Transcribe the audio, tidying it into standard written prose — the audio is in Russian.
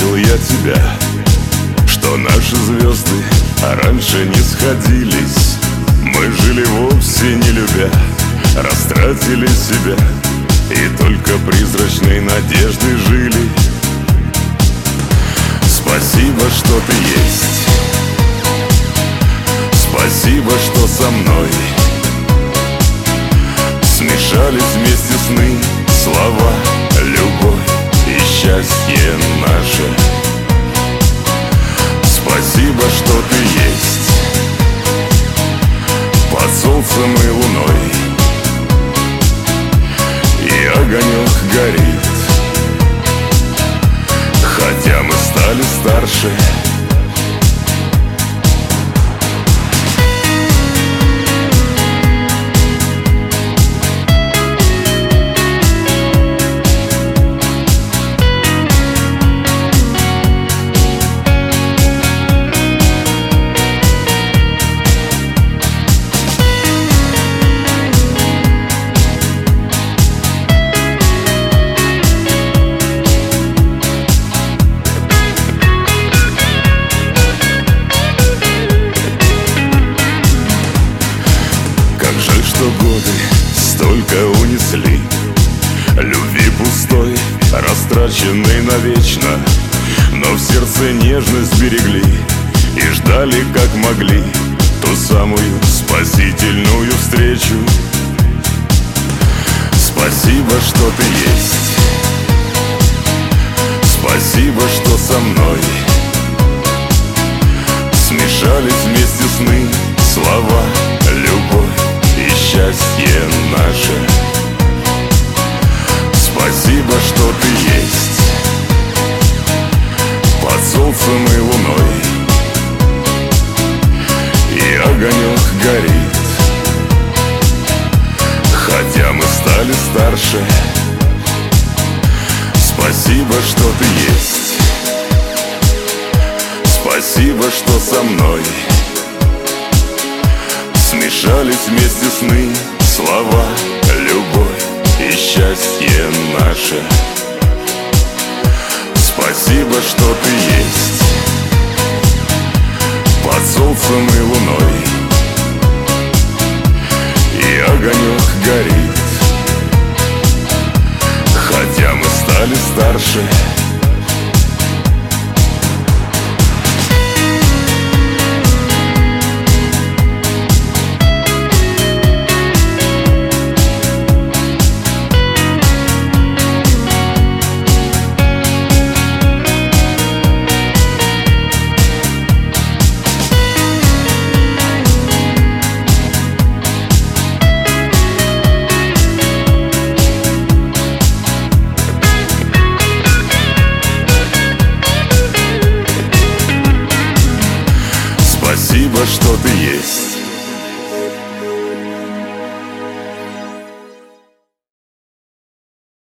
заметил я тебя, что наши звезды раньше не сходились. Мы жили вовсе не любя, растратили себя и только призрачной надеждой жили. Спасибо, что ты есть. Спасибо, что со мной. Смешались вместе сны, слова, любовь и счастье наше. Спасибо, что ты есть. Под солнцем и луной и огонек горит. Хотя мы стали старше. Что годы столько унесли любви пустой, растраченной навечно, но в сердце нежность берегли и ждали, как могли, ту самую спасительную встречу. Спасибо, что ты есть. Спасибо, что со мной. Смешались вместе сны, слова, любовь и счастье наше. Спасибо, что ты есть. Под солнцем и луной и огонек горит. Хотя мы стали старше. Спасибо, что ты есть. Спасибо, что со мной. Смешались вместе сны, слова, любовь и счастье наше. Спасибо, что ты есть. Под солнцем и луной и огонек горит. Хотя мы стали старше.